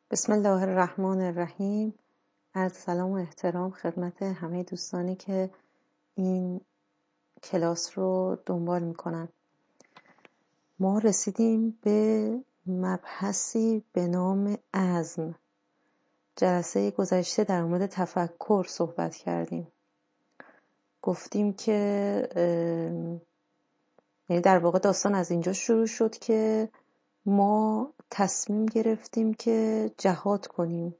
بسم الله الرحمن الرحیم. عرض سلام و احترام خدمت همه دوستانی که این کلاس رو دنبال میکنن. ما رسیدیم به مبحثی به نام عزم. جلسه گذشته در مورد تفکر صحبت کردیم. گفتیم که یعنی در واقع داستان از اینجا شروع شد که ما تصمیم گرفتیم که جهاد کنیم.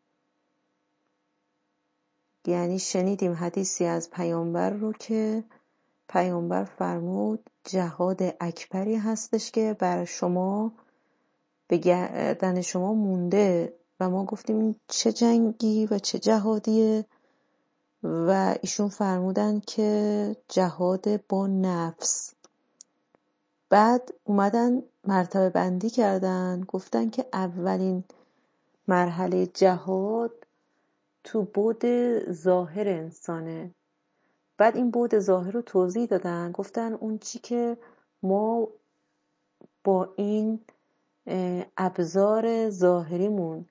یعنی شنیدیم حدیثی از پیامبر رو که پیامبر فرمود جهاد اکبری هستش که بر شما به گردن شما مونده و ما گفتیم این چه جنگی و چه جهادیه و ایشون فرمودن که جهاد با نفس. بعد اومدن مرتبه بندی کردن، گفتن که اولین مرحله جهاد تو بعد ظاهر انسانه. بعد این بعد ظاهر رو توضیح دادن، گفتن اون چی که ما با این ابزار ظاهریمون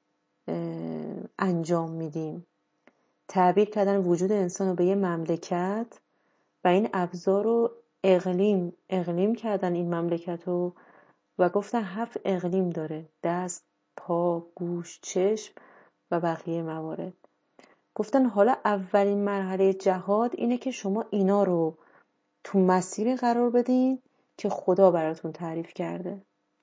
انجام میدیم. تعبیر کردن وجود انسان رو به یه مملکت و این ابزار رو اقلیم کردن این مملکت رو و گفتن 7 اقلیم داره: دست، پا، گوش، چشم و بقیه موارد. گفتن حالا اولین مرحله جهاد اینه که شما اینا رو تو مسیری قرار بدین که خدا براتون تعریف کرده.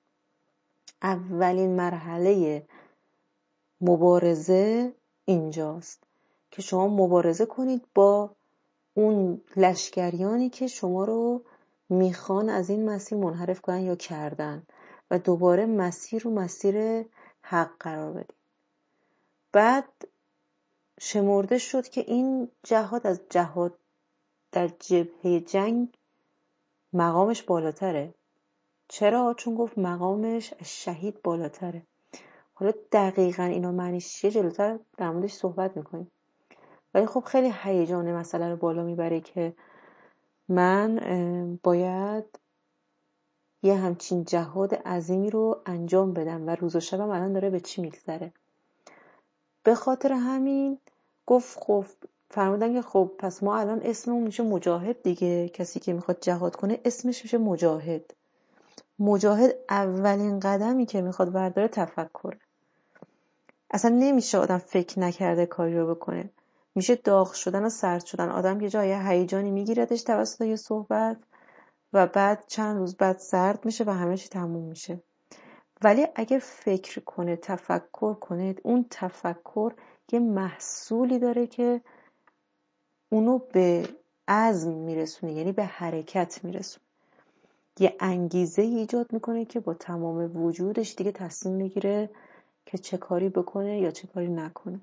اولین مرحله مبارزه اینجاست که شما مبارزه کنید با اون لشکریانی که شما رو میخوان از این مسیر منحرف کنن یا کردن و دوباره مسیر رو مسیر حق قرار بدید. بعد شمرده شد که این جهاد از جهاد در جبهه جنگ مقامش بالاتره. چرا؟ چون گفت مقامش شهید بالاتره. حالا دقیقاً اینا معنیش چیه جلوتر در موردش صحبت میکنیم. ولی خب خیلی هیجان مسئله رو بالا میبره که من باید یه همچین جهاد عظیمی رو انجام بدم و روز و شبم الان داره به چی میگذره. به خاطر همین گفت خب فرمودن که خب پس ما الان اسممون میشه مجاهد دیگه. کسی که میخواد جهاد کنه اسمش میشه مجاهد. مجاهد اولین قدمی که میخواد برداره تفکره. اصلا نمیشه آدم فکر نکرده کاری رو بکنه. میشه داغ شدن و سرد شدن. آدم یه جای هیجانی میگیردش توسط یه صحبت و بعد چند روز بعد سرد میشه و همه چی تموم میشه. ولی اگه فکر کنه، تفکر کنه، اون تفکر یه محصولی داره که اونو به عزم میرسونه، یعنی به حرکت میرسونه. یه انگیزه ایجاد میکنه که با تمام وجودش دیگه تصمیم میگیره که چه کاری بکنه یا چه کاری نکنه.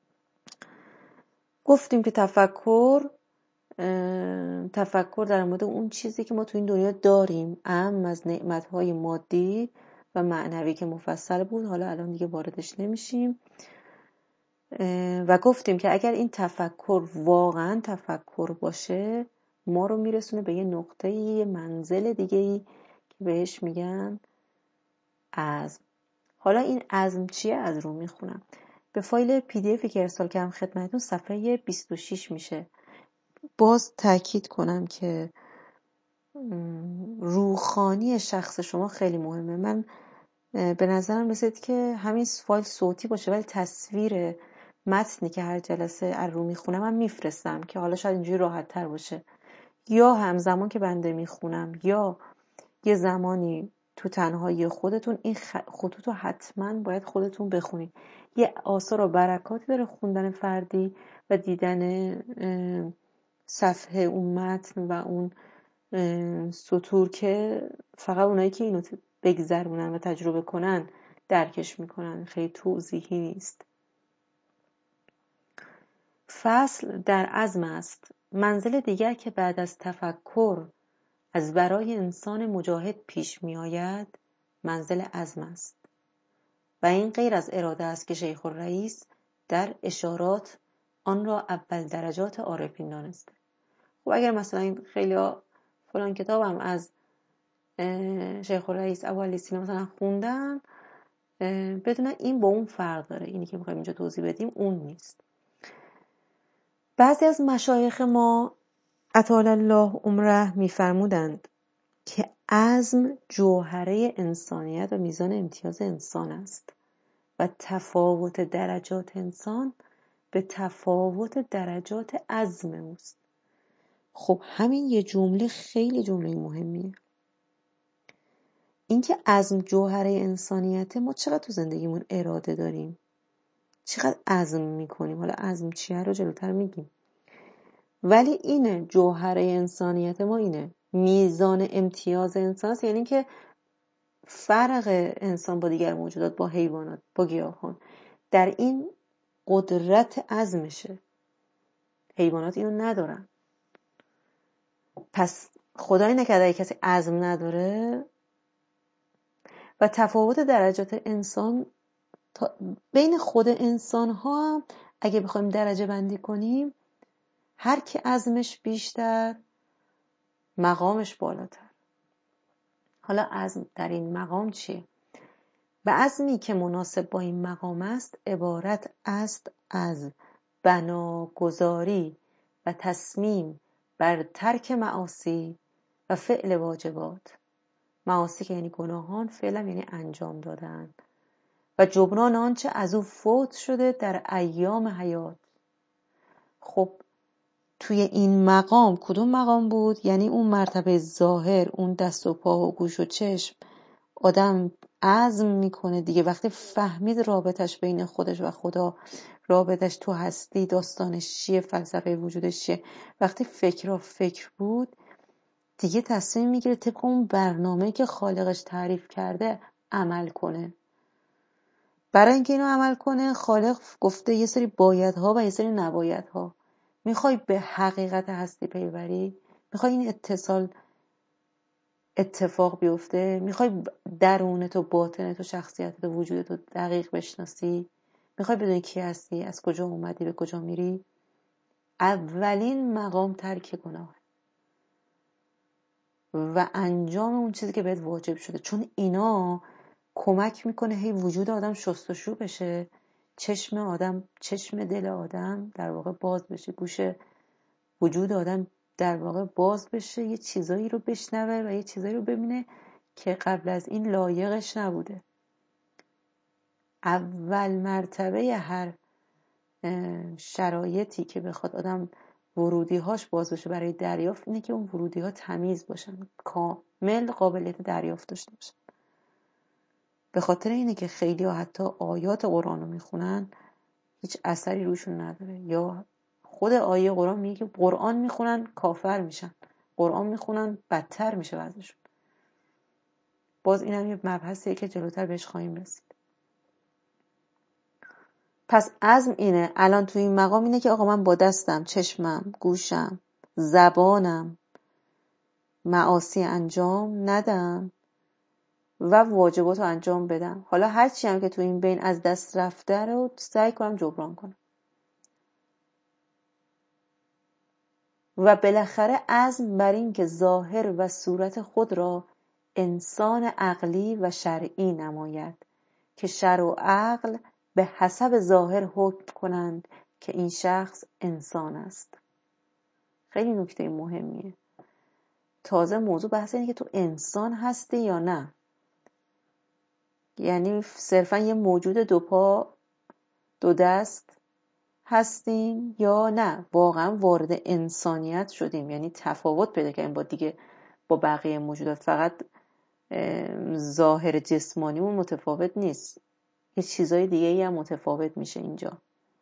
گفتیم که تفکر در مورد اون چیزی که ما تو این دنیا داریم، اهم از نعمتهای مادی و معنوی که مفصل بود، حالا الان دیگه واردش نمیشیم. و گفتیم که اگر این تفکر واقعا تفکر باشه ما رو میرسونه به یه نقطه، یه منزل دیگه‌ای که بهش میگن عزم. حالا این عزم چیه؟ از رو میخونم. به فایل PDF که ارسال کردم خدمتتون صفحه 26 میشه. باز تاکید کنم که روحانی شخص شما خیلی مهمه. من به نظرم رسید که همین فایل صوتی باشه ولی تصویر متنی که هر جلسه از رو میخونم من میفرستم که حالا شاید اینجوری راحت تر باشه. یا همزمان که بنده میخونم یا یه زمانی تو تنهایی خودتون این خطوط رو حتما باید خودتون بخونید. یه آثار و برکاتی داره خوندن فردی و دیدن صفحه اون متن و اون سطور که فقط اونایی که اینو بگذرونن و تجربه کنن درکش میکنن. خیلی توضیحی نیست. فصل در عزم است. منزل دیگر که بعد از تفکر از برای انسان مجاهد پیش می آید منزل عزم است و این غیر از اراده است که شیخ الرئیس در اشارات آن را اول درجات عارفین دانسته. خب اگر مثلا خیلی فلان کتابم از شیخ الرئیس ابوعلی سینا مثلا خوندن، بدونن این با اون فرق داره. اینی که میخوایم اینجا توضیح بدیم اون نیست. بعضی از مشایخ ما اطال الله عمره میفرمودند که عزم جوهره انسانیت و میزان امتیاز انسان است و تفاوت درجات انسان به تفاوت درجات عزم اوست. خب همین یه جمله خیلی جمله مهمیه. اینکه عزم جوهره انسانیته، ما چقدر تو زندگیمون اراده داریم، چقدر عزم میکنیم. حالا عزم چیه رو جلوتر میگیم، ولی اینه جوهره انسانیت ما، اینه میزان امتیاز انسان است. یعنی که فرق انسان با دیگر موجودات، با حیوانات، با گیاهان در این قدرت عزمشه. حیوانات اینو ندارن. پس خدای نکرده اگه کسی عزم نداره. و تفاوت درجات انسان بین خود انسان ها هم اگه بخوایم درجه بندی کنیم، هر کی عزمش بیشتر مقامش بالاتر. حالا عزم در این مقام چیه؟ و عزمی که مناسب با این مقام است عبارت است از بناگذاری و تصمیم بر ترک معاصی و فعل واجبات. معاصی که یعنی گناهان، فعلم یعنی انجام دادن، و جبران آنچه از او فوت شده در ایام حیات. خب توی این مقام کدوم مقام بود؟ یعنی اون مرتبه ظاهر، اون دست و پا و گوش و چشم آدم عزم میکنه دیگه. وقتی فهمید رابطش بین خودش و خدا، رابطش تو هستی، داستانش چیه، فلسفه وجودش چیه، وقتی فکر بود دیگه تصمیم میگیره طبق اون برنامه‌ای که خالقش تعریف کرده عمل کنه. برای اینکه اینو عمل کنه خالق گفته یه سری بایدها و یه سری نبایدها. میخوای به حقیقت هستی پی بری؟ میخوای این اتصال اتفاق بیفته؟ میخوای درونت و باطنت و شخصیتت و وجودت رو دقیق بشناسی؟ میخوای بدونی کی هستی، از کجا اومدی، به کجا میری؟ اولین مقام ترک گناه و انجام اون چیزی که بهت واجب شده، چون اینا کمک میکنه هی وجود آدم شستشو بشه، چشم آدم، چشم دل آدم در واقع باز بشه، گوش وجود آدم در واقع باز بشه، یه چیزایی رو بشنوه و یه چیزایی رو ببینه که قبل از این لایقش نبوده. اول مرتبه هر شرایطی که بخواد آدم ورودی‌هاش باز بشه برای دریافت، اینه که اون ورودی‌ها تمیز باشن، کامل قابلیت دریافت داشته باشن. به خاطر اینه که خیلی ها حتی آیات قرآن رو میخونن هیچ اثری روشون نداره، یا خود آیه قرآن میگه که قرآن میخونن کافر میشن، قرآن میخونن بدتر میشه وضعشون. باز اینم یه مبحثیه که جلوتر بهش خواهیم رسید. پس عزم اینه الان توی این مقام اینه که آقا من با دستم، چشمم، گوشم، زبانم معاصی انجام ندم و واجبات رو انجام بدم. حالا هرچی هم که تو این بین از دست رفته رو سعی کنم جبران کنم. و بالاخره عزم بر این که ظاهر و صورت خود را انسان عقلی و شرعی نماید که شرع و عقل به حسب ظاهر حکم کنند که این شخص انسان است. خیلی نکته مهمیه. تازه موضوع بحث اینه که تو انسان هستی یا نه. یعنی صرفا یه موجود دو پا دو دست هستیم یا نه واقعا وارد انسانیت شدیم، یعنی تفاوت پیدا کردیم با دیگه، با بقیه موجودات. فقط ظاهر جسمانیمون متفاوت نیست، یه چیزای دیگه ای هم متفاوت میشه اینجا.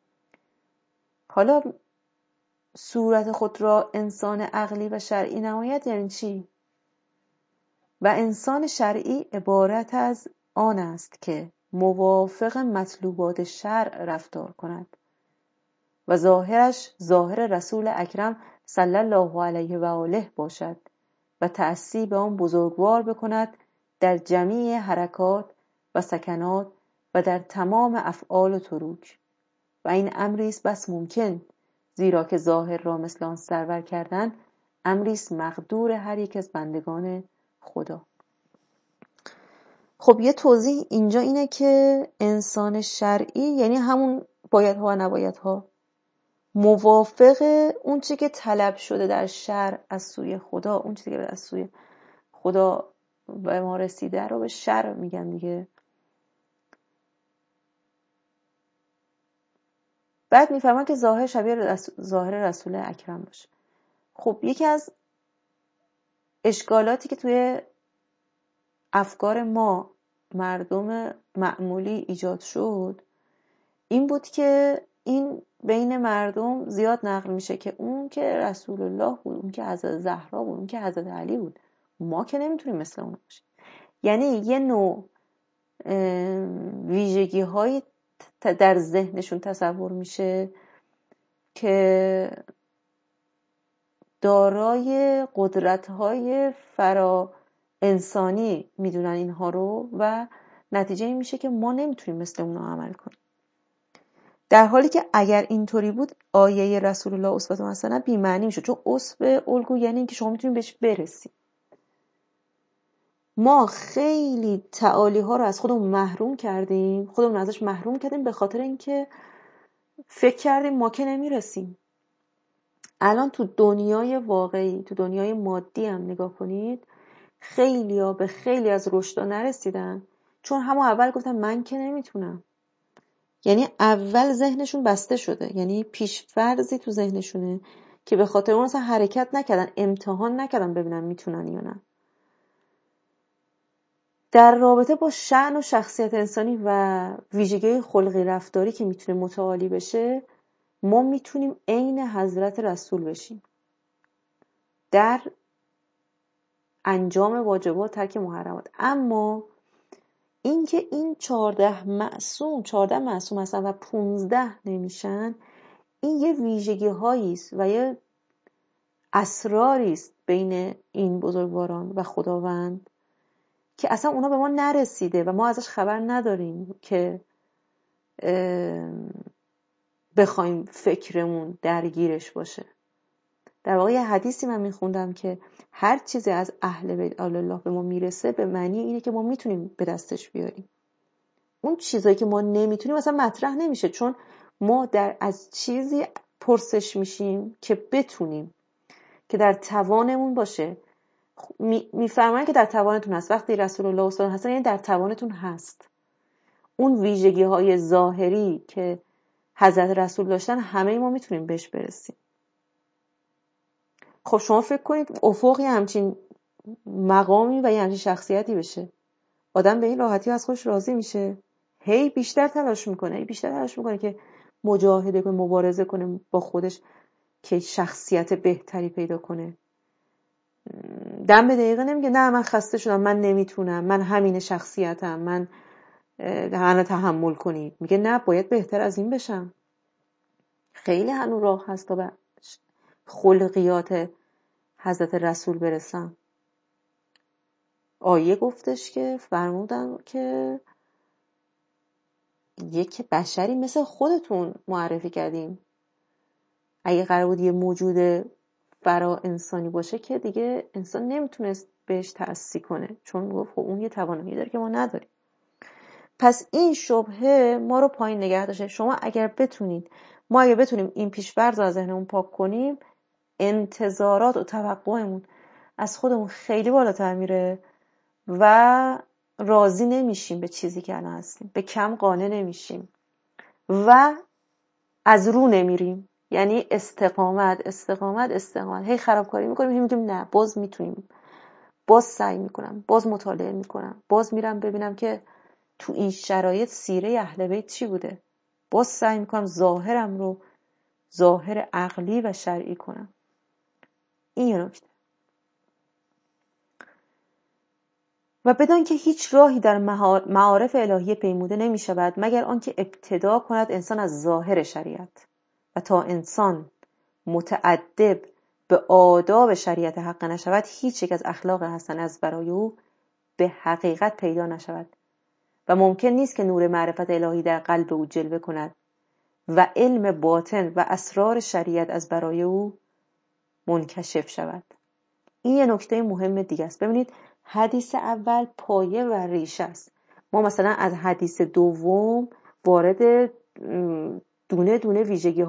حالا صورت خود را انسان عقلی و شرعی نماید یعنی چی؟ و انسان شرعی عبارت از آن است که موافق مطلوبات شرع رفتار کند و ظاهرش ظاهر رسول اکرم صلی الله علیه و آله باشد و تأسی به آن بزرگوار بکند در جمیع حرکات و سکنات و در تمام افعال و تروک. و این امری است بس ممکن، زیرا که ظاهر را مثل آن سرور کردن امری است مقدور هر یک از بندگان خدا. خب یه توضیح اینجا اینه که انسان شرعی یعنی همون بایدها و نبایدها، موافق اون چی که طلب شده در شرع از سوی خدا، اون چیزی که از سوی خدا به ما رسیده رو به شرع میگن دیگه. بعد میفهمن که ظاهر شبیه ظاهر رسول اکرم باشه. خب یکی از اشکالاتی که توی افکار ما مردم معمولی ایجاد شد این بود که این بین مردم زیاد نقل میشه که اون که رسول الله بود، اون که حضرت زهرا بود، اون که حضرت علی بود، ما که نمیتونیم مثل اون باشیم. یعنی یه نوع ویژگی هایی در ذهنشون تصور میشه که دارای قدرت های فرا انسانی میدونن اینها رو و نتیجه این میشه که ما نمیتونیم مثل اونا عمل کنیم. در حالی که اگر اینطوری بود آیه رسول الله اسوه حسنه بی معنی میشه، چون اسوه الگو یعنی اینکه شما میتونید بهش برسید. ما خیلی تعالی ها رو از خودمون محروم کردیم، خودمون ازش محروم کردیم به خاطر اینکه فکر کردیم ما که نمیرسیم. الان تو دنیای واقعی، تو دنیای مادی هم نگاه کنید، خیلی ها به خیلی از رشدا نرسیدن چون همون اول گفتن من که نمیتونم. یعنی اول ذهنشون بسته شده، یعنی پیش فرضی تو ذهنشونه که به خاطر اون اصلا حرکت نکردن، امتحان نکردن ببینن میتونن یا نه. در رابطه با شأن و شخصیت انسانی و ویژگی خلقی رفتاری که میتونه متعالی بشه، ما میتونیم عین حضرت رسول بشیم در انجام واجبات، ترک محرمات. اما اینکه این 14 معصوم هستن و 15 نمیشن، این یه ویژگی هایی است و یه اسراری است بین این بزرگواران و خداوند که اصلا اونا به ما نرسیده و ما ازش خبر نداریم که بخوایم فکرمون درگیرش باشه. در واقع یه حدیثی من میخوندم که هر چیزی از اهل بیت الله به ما میرسه به معنی اینه که ما میتونیم به دستش بیاریم. اون چیزایی که ما نمیتونیم مثلا مطرح نمیشه، چون ما از چیزی پرسش میشیم که بتونیم، که در توانمون باشه. میفهمن که در توانتون هست. وقتی رسول الله اسوه هستن یعنی در توانتون هست. اون ویژگی های ظاهری که حضرت رسول داشتن همه ما میتونیم بهش برسیم. خب شما فکر کنید افقی همچین مقامی و یه همچین شخصیتی بشه، آدم به این راحتی از خودش راضی میشه؟ هی بیشتر تلاش میکنه که مجاهده کنه، مبارزه کنه با خودش که شخصیت بهتری پیدا کنه. دم به دقیقه نمیگه نه من خسته شدم، من نمیتونم، من همین شخصیتم، من تحمل کنید. میگه نه باید بهتر از این بشم. خیلی هنوز راه هست تا به خلقیات حضرت رسول برسم. آیه گفتش که فرمودن که یک بشری مثل خودتون معرفی کردیم. اگه قرار بود یه موجود فرا انسانی باشه که دیگه انسان نمیتونست بهش تأسی کنه، چون گفت اون یه توانایی داره که ما نداریم. پس این شبهه ما رو پایین نگه داشته. شما اگر بتونیم این پیش‌فرض رو از ذهنمون پاک کنیم، انتظارات و توقعمون از خودمون خیلی بالاتر میره و راضی نمیشیم به چیزی که الان هستیم، به کم قانع نمیشیم و از رو نمیریم. یعنی استقامت هی خرابکاری میکنیم، هی میگیم نه باز میتونیم، باز سعی میکنم، باز مطالعه میکنم، باز میرم ببینم که تو این شرایط سیره اهل بیت چی بوده، باز سعی میکنم ظاهرم رو ظاهر عقلی و شرعی کنم. این یه نکته. و بدان که هیچ راهی در معارف الهی پیموده نمی شود مگر آنکه ابتدا کند انسان از ظاهر شریعت، و تا انسان متأدب به آداب شریعت حق نشود هیچ یک از اخلاق حسن از برای او به حقیقت پیدا نشود و ممکن نیست که نور معرفت الهی در قلب او جلوه کند و علم باطن و اسرار شریعت از برای او منکشف شود. این یه نکته مهم دیگه است. ببینید حدیث اول پایه و ریشه است. ما مثلا از حدیث دوم وارد دونه دونه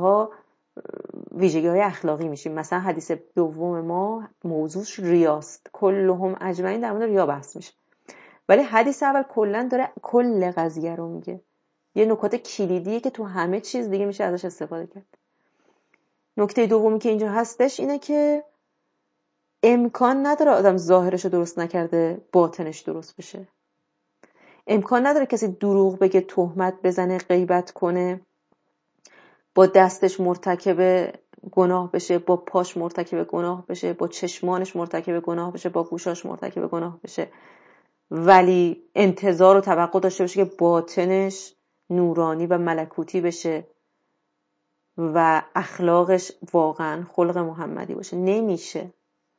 ویژگی های اخلاقی میشیم. مثلا حدیث دوم ما موضوعش ریاست، کلهم اجمعین در مورد ریا بحث میشه، ولی حدیث اول کلا داره کل قضیه رو میگه، یه نکات کلیدیه که تو همه چیز دیگه میشه ازش استفاده کرد. نکته دومی که اینجا هستش اینه که امکان نداره آدم ظاهرش رو درست نکرده باطنش درست بشه. امکان نداره کسی دروغ بگه، تهمت بزنه، غیبت کنه، با دستش مرتکب گناه بشه، با پاش مرتکب گناه بشه، با چشمانش مرتکب گناه بشه، با گوشاش مرتکب گناه بشه، ولی انتظار و توقع داشته باشه که باطنش نورانی و ملکوتی بشه و اخلاقش واقعا خلق محمدی باشه. نمیشه.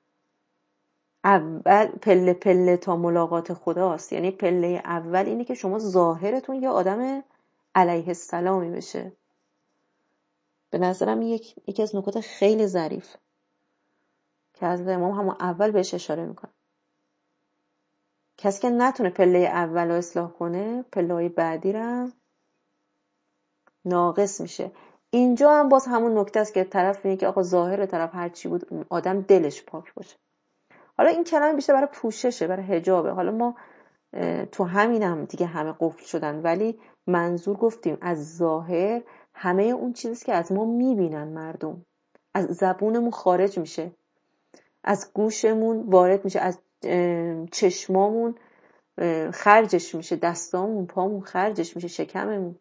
اول پله پله تا ملاقات خداست. یعنی پله اول اینه که شما ظاهرتون یه آدم علیه السلامی بشه. به نظرم یکی از نکات خیلی ظریف که از امام همون اول بهش اشاره میکنه. کسی که نتونه پله اول رو اصلاح کنه، پله های بعدی رو ناقص میشه. اینجا هم باز همون نکته است که طرف میگه که آقا ظاهر طرف هر چی بود، آدم دلش پاک باشه. حالا این کلمه بیشتر برای پوششه، برای حجابه. حالا ما تو همینم دیگه همه قفل شدن، ولی منظور گفتیم از ظاهر همه اون چیزی که از ما میبینن مردم، از زبونمون خارج میشه، از گوشمون وارد میشه، از چشمامون خرجش میشه، دستامون، پامون خرجش میشه، شکممون.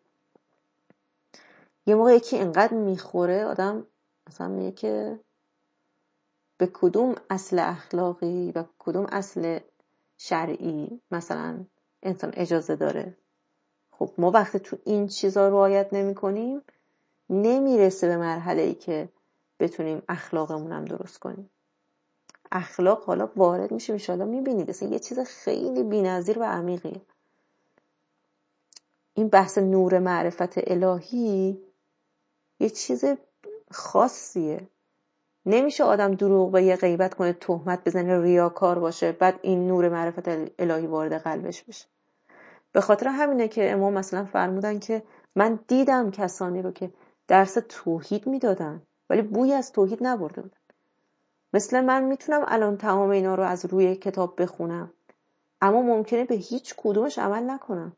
یه موقع یکی انقدر میخوره آدم مثلا میگه که به کدوم اصل اخلاقی و کدوم اصل شرعی مثلا انسان اجازه داره. خب ما وقتی تو این چیزا رعایت نمی کنیم نمیرسه به مرحله‌ای که بتونیم اخلاقمون هم درست کنیم. اخلاق حالا وارد میشه، انشالله میبینید اصلا یه چیز خیلی بی‌نظیر و عمیقیه. این بحث نور معرفت الهی یه چیز خاصیه. نمیشه آدم دروغ بگه، غیبت کنه، تهمت بزنه، ریاکار باشه، بعد این نور معرفت الهی وارد قلبش بشه. به خاطر همینه که امام مثلا فرمودن که من دیدم کسانی رو که درس توحید میدادن ولی بوی از توحید نبرده بودن. مثل من میتونم الان تمام اینا رو از روی کتاب بخونم، اما ممکنه به هیچ کدومش عمل نکنم.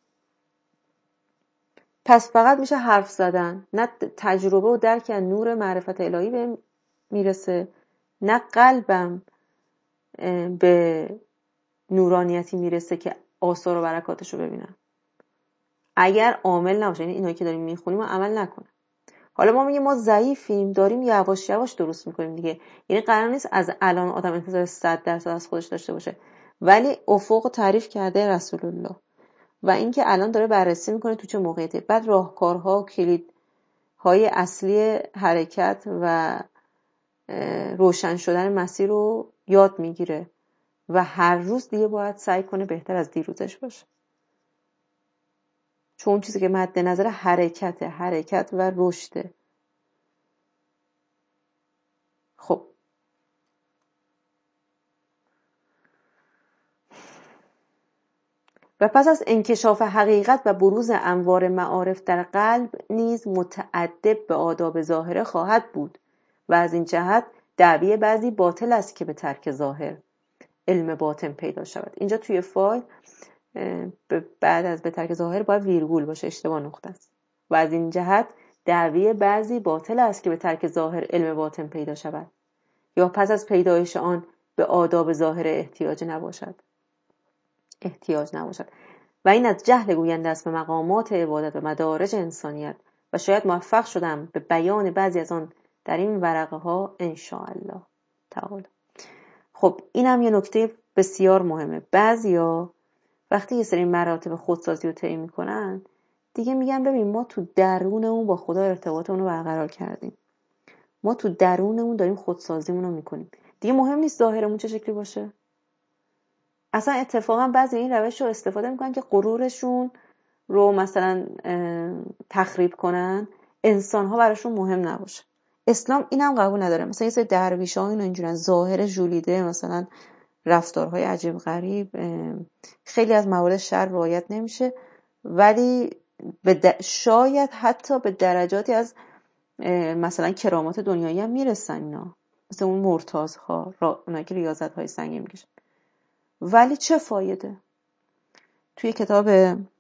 پس فقط میشه حرف زدن، نه تجربه و درک از نور معرفت الهی به میرسه، نه قلبم به نورانیتی میرسه که آثار و برکاتش رو ببینم. اگر عامل نباشه، یعنی اینایی که داریم میخونیم و عمل نکنه. حالا ما میگیم ما ضعیفیم، داریم یواش یواش درست میکنیم دیگه. یعنی قرار نیست از الان آدم انتظار 100% از خودش داشته باشه، ولی افق تعریف کرده رسول الله و اینکه الان داره بررسی میکنه تو چه موقعیتی، بعد راهکارها و کلیدهای اصلی حرکت و روشن شدن مسیر رو یاد میگیره و هر روز دیگه باید سعی کنه بهتر از دیروزش باشه، چون چیزی که مد نظر حرکت و رشده. خب و پس از انکشاف حقیقت و بروز انوار معارف در قلب نیز متأدب به آداب ظاهره خواهد بود و از این جهت دعوی بعضی باطل است که به ترک ظاهر علم باطن پیدا شود. اینجا توی فایل بعد از به ترک ظاهر باید ویرگول باشه، اشتباه نقطه است. و از این جهت دعوی بعضی باطل است که به ترک ظاهر علم باطن پیدا شود یا پس از پیدایش آن به آداب ظاهر احتیاج نباشد و این از جهل گوینده است به مقامات عبادت و مدارج انسانیت و شاید موفق شدم به بیان بعضی از آن در این ورقه ها انشاءالله تعالی. خب این هم یه نکته بسیار مهمه. بعضیا وقتی یه سری مراتب خودسازی رو طی میکنن دیگه میگن ببین ما تو درونمون با خدا ارتباطمون رو برقرار کردیم، ما تو درونمون داریم خودسازیمون رو میکنیم، دیگه مهم نیست ظاهرمون چه شکلی باشه. اصلا اتفاقا بعضی این روش رو استفاده میکنن که غرورشون رو مثلا تخریب کنن، انسان‌ها براشون مهم نباشه. اسلام اینم قبول نداره. مثلا یه سری درویش‌ها اینو اینجوریه، ظاهر ژولیده مثلا رفتارهای عجیب غریب، خیلی از موارد شر رعایت نمیشه، ولی شاید حتی به درجاتی از مثلا کرامات دنیایی هم میرسن اینا، مثل اون مرتازها، اونایی که ریاضت‌های سنگین میکشن. ولی چه فایده؟ توی کتاب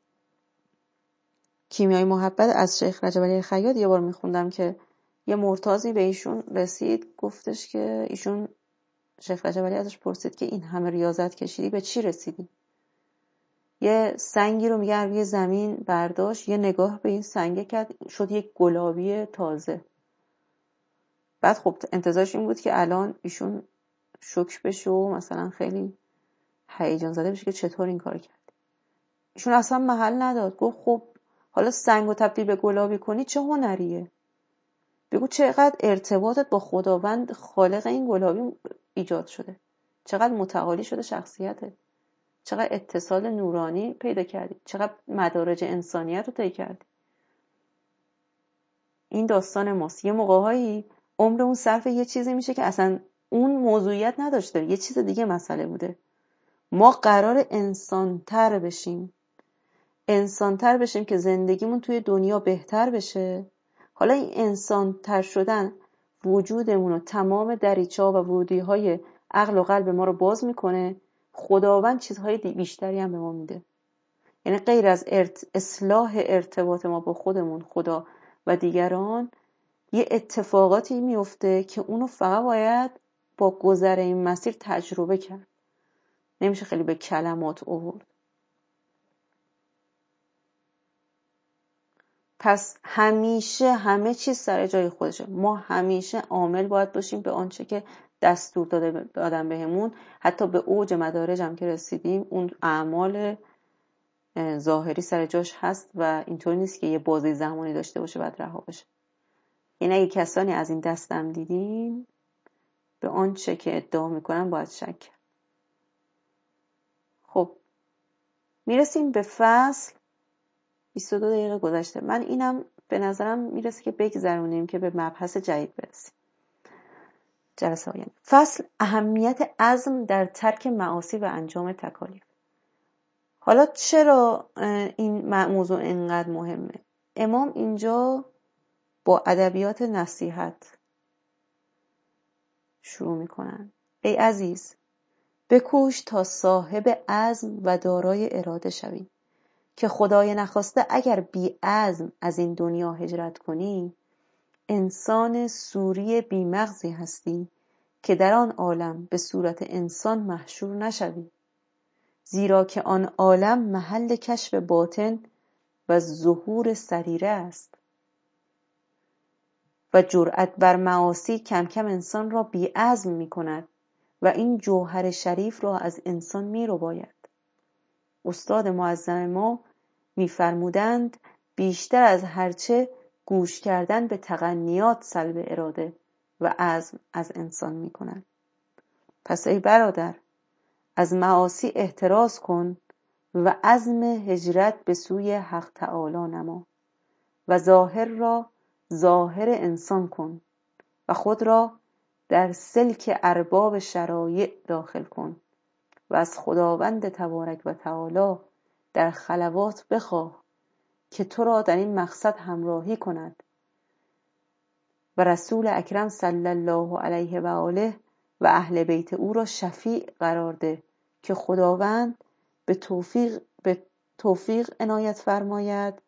کیمیای محبت از شیخ رجب علی خیاط یه بار میخوندم که یه مرتازی به ایشون رسید، گفتش که ایشون شیخ رجب علی ازش پرسید که این همه ریاضت کشیدی به چی رسیدی؟ یه سنگی رو میگه روی زمین برداشت، یه نگاه به این سنگه کرد، شد یک گلابی تازه. بعد خب انتظارش این بود که الان ایشون شوک بشه و مثلا خیلی هیجان زده بشه که چطور این کار کرد. ایشون اصلا محل نداد، گفت خب حالا سنگو تبدیل به گلابی کنی چه هنریه؟ بگو چقدر ارتباطت با خداوند خالق این گلابی ایجاد شده، چقدر متعالی شده شخصیتت، چقدر اتصال نورانی پیدا کردی، چقدر مدارج انسانیت رو طی کردی. این داستان ماست. یه موقع‌هایی عمر اون صرف یه چیزی میشه که اصلا اون موضوعیت نداشته، یه چیز دیگه مسئله بوده. ما قرار انسان‌تر بشیم که زندگیمون توی دنیا بهتر بشه. حالا این انسان‌تر شدن وجودمون و تمام دریچه‌ها و ورودی‌های عقل و قلب ما رو باز میکنه. خداوند چیزهای بیشتری هم به ما میده. یعنی غیر از اصلاح ارتباط ما با خودمون، خدا و دیگران، یه اتفاقاتی میفته که اونو فقط باید با گذر این مسیر تجربه کرد. نمیشه خیلی به کلمات آورد. پس همیشه همه چیز سر جای خودشه. ما همیشه عامل باید باشیم به آنچه که دستور دادن بهمون. حتی به اوج مدارج هم که رسیدیم، اون اعمال ظاهری سر جاش هست و اینطور نیست که یه بازه زمانی داشته باشه بعد رها بشه. یعنی اگه کسانی از این دستم دیدین، به آنچه که ادعا میکنن باید شک کرد. خب میرسیم به فصل. 22 دقیقه گذشته. من اینم به نظرم میرسه که بگذرونیم که به مبحث جدید برسیم. جلسه آینده. فصل اهمیت عزم در ترک معاصی و انجام تکالیف. حالا چرا این موضوع اینقدر مهمه؟ امام اینجا با ادبیات نصیحت شروع میکنن. ای عزیز، بکوش تا صاحب عزم و دارای اراده شوی، که خدای نخواسته اگر بی عزم از این دنیا هجرت کنی، انسان سوری بی مغزی هستی که در آن عالم به صورت انسان محشور نشوی، زیرا که آن عالم محل کشف باطن و ظهور سریره است و جرأت بر معاصی کم کم انسان را بی عزم می کند و این جوهر شریف را از انسان می رباید. استاد معظم ما می فرمودند بیشتر از هرچه گوش کردن به تغنیات سلب اراده و عزم از انسان می کند. پس ای برادر، از معاصی احتراز کن و عزم هجرت به سوی حق تعالی نما و ظاهر را ظاهر انسان کن و خود را در سلک ارباب شرایع داخل کن و از خداوند تبارک و تعالی در خلوات بخواه که تو را در این مقصد همراهی کند و رسول اکرم صلی الله علیه و آله و اهل بیت او را شفیع قرار ده که خداوند به توفیق عنایت فرماید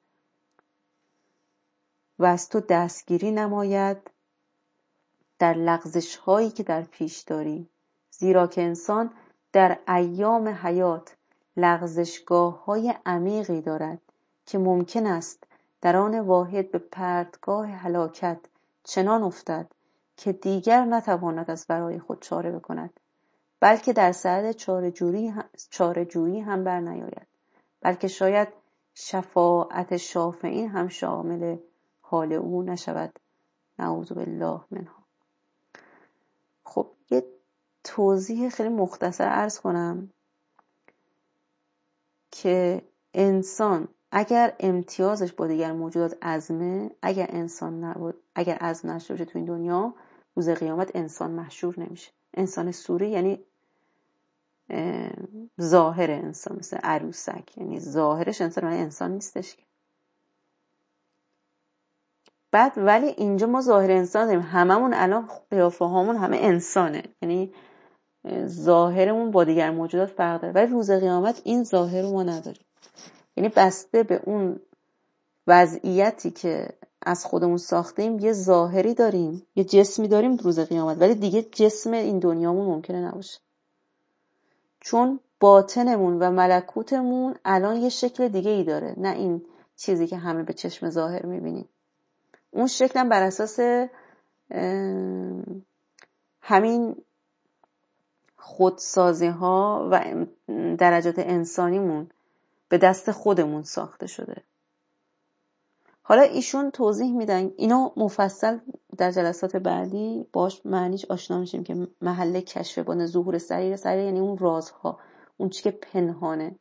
و از تو دستگیری نماید در لغزش هایی که در پیش داری، زیرا که انسان در ایام حیات لغزشگاه های عمیقی دارد که ممکن است در آن واحد به پرتگاه هلاکت چنان افتد که دیگر نتواند از برای خود چاره بکند، بلکه در صدد چاره‌جویی هم بر نیاید، بلکه شاید شفاعت شافعین هم شامل حال او نشود. نعوذ بالله منها. خب یه توضیح خیلی مختصر عرض کنم که انسان اگر امتیازش با دیگر موجودات عزمه، اگر عزم نشته باشه تو این دنیا، روز قیامت انسان محشور نمیشه. انسان سوری یعنی ظاهر انسان، مثل عروسک، یعنی ظاهرش انسان ولی انسان نیستش. بعد ولی اینجا ما ظاهر انسان داریم، هممون الان قیافه هامون همه انسانه، یعنی ظاهرمون با دیگر موجودات فرق داره، ولی روز قیامت این ظاهر رو ما نداریم. یعنی بسته به اون وضعیتی که از خودمون ساختیم یه ظاهری داریم، یه جسمی داریم روز قیامت، ولی دیگه جسم این دنیامون ممکنه نباشه، چون باطنمون و ملکوتمون الان یه شکل دیگه ای داره، نه این چیزی که همه به چشم ظاهر میبینیم. اون شکلم بر اساس همین خودسازی ها و درجات انسانیمون به دست خودمون ساخته شده. حالا ایشون توضیح میدن، اینو مفصل در جلسات بعدی باش معنیش آشنا میشیم که محل کشف با ظهور سریر یعنی اون رازها، اون چی که پنهانه.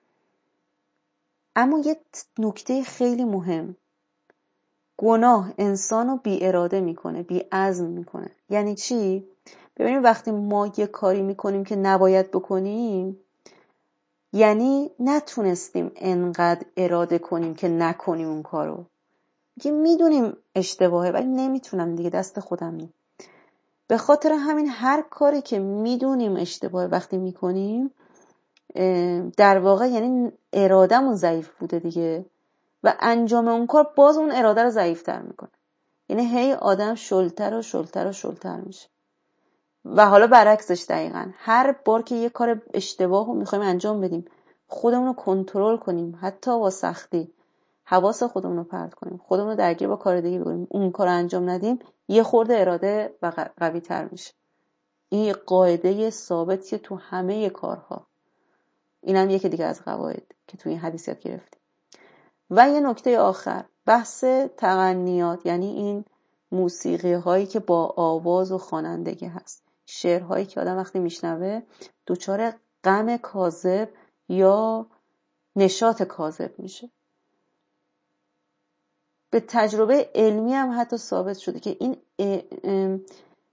اما یه نکته خیلی مهم، گناه انسانو بی اراده میکنه، بی عزم میکنه. یعنی چی؟ ببینیم وقتی ما یه کاری میکنیم که نباید بکنیم، یعنی نتونستیم انقدر اراده کنیم که نکنیم اون کارو. که میدونیم اشتباهه ولی نمیتونم دیگه، دست خودم نیم. به خاطر همین هر کاری که میدونیم اشتباهه وقتی میکنیم، در واقع یعنی ارادهمون ضعیف بوده دیگه، و انجام اون کار باز اون اراده رو ضعیفتر میکنه. یعنی هی آدم شلتر و شلتر و شلتر میشه. و حالا برعکسش دقیقاً، هر بار که یه کار اشتباه رو میخوایم انجام بدیم، خودمون رو کنترل کنیم، حتی با سختی حواس خودمون رو پرت کنیم، خودمون رو درگیر با کار دیگه بکنیم، اون کار رو انجام ندیم، یه خورده اراده و قوی تر میشه. این قاعده ثابتیه تو همه کارها. اینم یکی دیگه از قواعد که توی این حدیث یاد گرفتیم. و یه نکته آخر، بحث تغنیات، یعنی این موسیقی هایی که با آواز و خوانندگی هست، شعرهایی که آدم وقتی میشنوه دچار غم کاذب یا نشاط کاذب میشه. به تجربه علمی هم حتی ثابت شده که این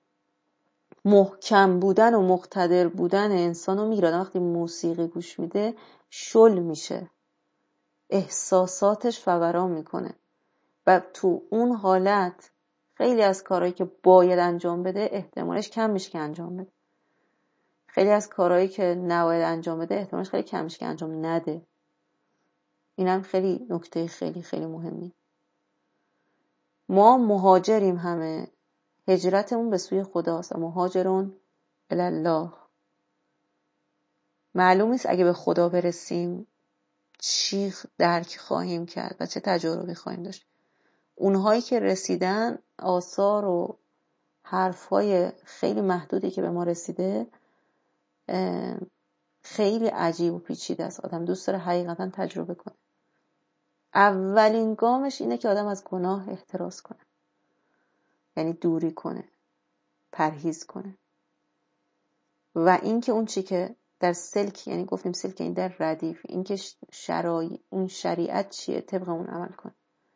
محکم بودن و مقتدر بودن انسان رو میگیره. وقتی موسیقی گوش میده شل میشه، احساساتش فوران میکنه و تو اون حالت خیلی از کارهایی که باید انجام بده احتمالش کم میشه که انجام بده، خیلی از کارهایی که نباید انجام بده احتمالش خیلی کم میشه که انجام نده. اینم خیلی نکته خیلی خیلی مهمی. ما مهاجریم، همه هجرتمون به سوی خداست، مهاجرون الی الله. معلوم نیست اگه به خدا برسیم چی درک خواهیم کرد و چه تجربی خواهیم داشت. اونهایی که رسیدن، آثار و حرفای خیلی محدودی که به ما رسیده خیلی عجیب و پیچیده است. آدم دوست داره حقیقتا تجربه کنه. اولین گامش اینه که آدم از گناه احتراز کنه، یعنی دوری کنه، پرهیز کنه. و این که اون چی که در سلک، یعنی گفتیم سلک این در ردیف، این که اون شریعت چیه طبق اون عمل کنه.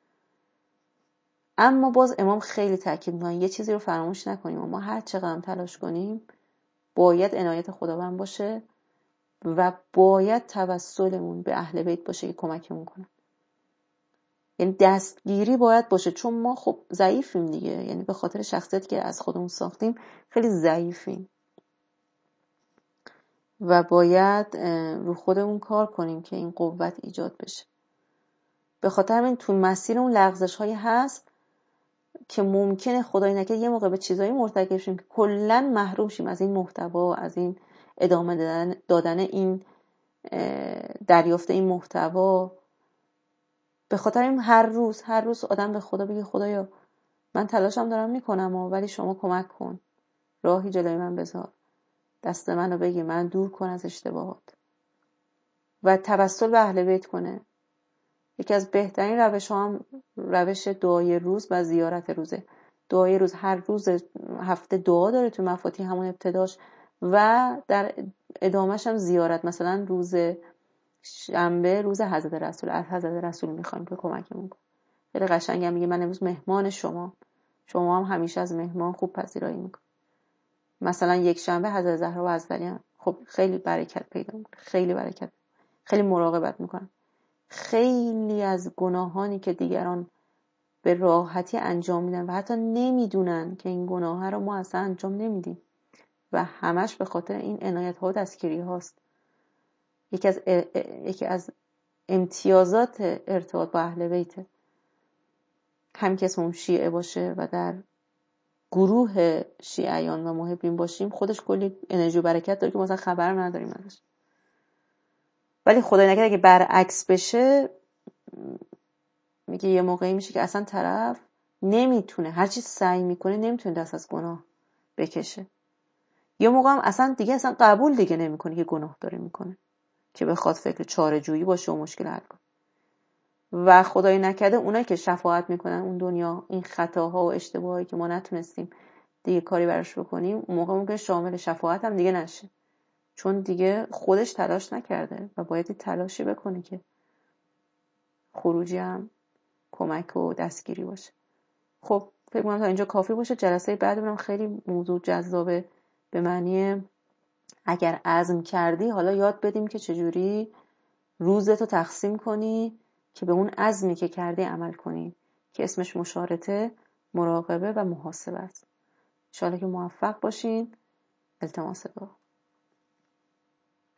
اما باز امام خیلی تاکید می‌کنه یه چیزی رو فراموش نکنیم، ما هر چقدر تلاش کنیم باید عنایت خداوند باشه و باید توسلمون به اهل بیت باشه که کمکمون کنه. یعنی دستگیری باید باشه، چون ما خب ضعیفیم دیگه، یعنی به خاطر شخصیتی که از خودمون ساختیم خیلی ضعیفیم و باید رو خودمون کار کنیم که این قوت ایجاد بشه. به خاطر همین تو مسیر اون لغزش هایی هست که ممکنه خدای نکرد یه موقع به چیزایی مرتکب شیم که کلاً محروم شیم از این محتوا، از این ادامه دادن این دریافت این محتوا. به خاطر این هر روز آدم به خدا بگه خدایا من تلاشم دارم میکنم ولی شما کمک کن، راهی جلوی من بذار، دست منو بگیر، من دور کن از اشتباهات و توسل به اهل بیت کنه. یکی از بهترین روش هم روش دعای روز و زیارت روزه. دعای روز هر روز هفته دعا داره تو مفاتیح همون ابتداش و در ادامهش هم زیارت. مثلا روز شنبه روز حضرت رسول، از حضرت رسول میخوایم که کمکمون کنه. خیلی قشنگه، میگه من امروز مهمان شما هم همیشه از مهمان خوب پذیرایی میکنم. مثلا یک شنبه حضرت زهرا و ازدلیان خب خیلی برکت پیدا میکنه، خیلی برکت، خیلی مراقبت میکنن. خیلی از گناهانی که دیگران به راحتی انجام میدن و حتی نمیدونن که این گناه رو ما اصلا انجام نمیدیم و همش به خاطر این عنایت ها و دستگیری هاست. یکی از امتیازات ارتباط با اهل بیت، هم که اسممون شیعه باشه و در گروه شیعیان و محبین باشیم، خودش کلی انرژی و برکت داره که ما اصلا خبر نداریم ازش. ولی خدای نکرده که برعکس بشه، میگه یه موقعی میشه که اصلا طرف نمیتونه، هرچی سعی میکنه نمیتونه دست از گناه بکشه. یه موقع هم اصلا قبول نمیکنه که گناه داره میکنه، که بخواد فکر چاره جویی باشه و مشکل حل کنه. و خدای نکرده اونایی که شفاعت میکنن اون دنیا، این خطاها و اشتباهایی که ما نتونستیم دیگه کاری براش بکنیم، اون موقع ممکنه شامل شفاعت هم دیگه نشه، چون دیگه خودش تلاش نکرده و باید تلاشی بکنه که خروجی هم کمک و دستگیری باشه. خب فکر کنم تا اینجا کافی باشه. جلسه بعدمون خیلی موضوع جذابه، به معنی اگر عزم کردی حالا یاد بدیم که چجوری روزتو تقسیم کنی که به اون عزمی که کردی عمل کنی، که اسمش مشارطه، مراقبه و محاسبه است. ان شاءالله که موفق باشین. التماس دعا.